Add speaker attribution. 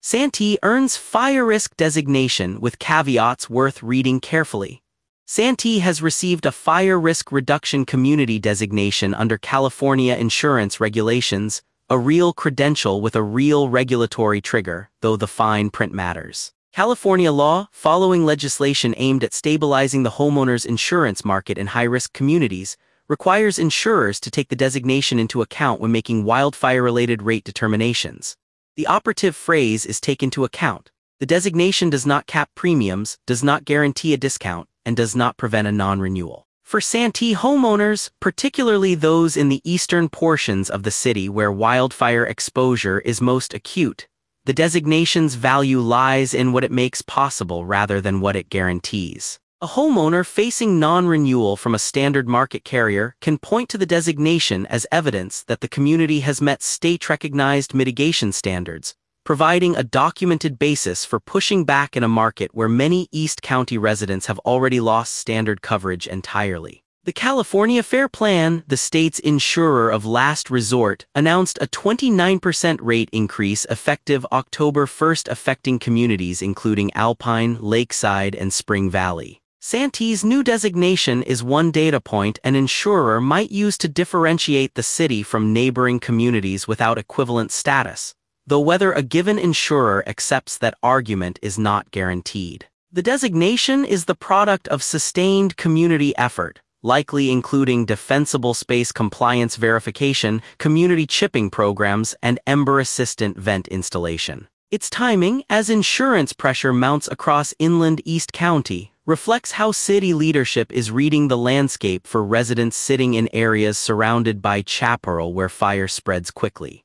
Speaker 1: Santee earns fire risk designation with caveats worth reading carefully. Santee has received a fire risk reduction community designation under California insurance regulations, a real credential with a real regulatory trigger, though the fine print matters. California law, following legislation aimed at stabilizing the homeowners insurance market in high-risk communities, requires insurers to take the designation into account when making wildfire-related rate determinations. The operative phrase is "take into account." The designation does not cap premiums, does not guarantee a discount, and does not prevent a non-renewal. For Santee homeowners, particularly those in the eastern portions of the city where wildfire exposure is most acute, the designation's value lies in what it makes possible rather than what it guarantees. A homeowner facing non-renewal from a standard market carrier can point to the designation as evidence that the community has met state-recognized mitigation standards, providing a documented basis for pushing back in a market where many East County residents have already lost standard coverage entirely. The California Fair Plan, the state's insurer of last resort, announced a 29% rate increase effective October 1st, affecting communities including Alpine, Lakeside, and Spring Valley. Santee's new designation is one data point an insurer might use to differentiate the city from neighboring communities without equivalent status, though whether a given insurer accepts that argument is not guaranteed. The designation is the product of sustained community effort, likely including defensible space compliance verification, community chipping programs, and Ember Assistant vent installation. Its timing, as insurance pressure mounts across inland East County, reflects how city leadership is reading the landscape for residents sitting in areas surrounded by chaparral where fire spreads quickly.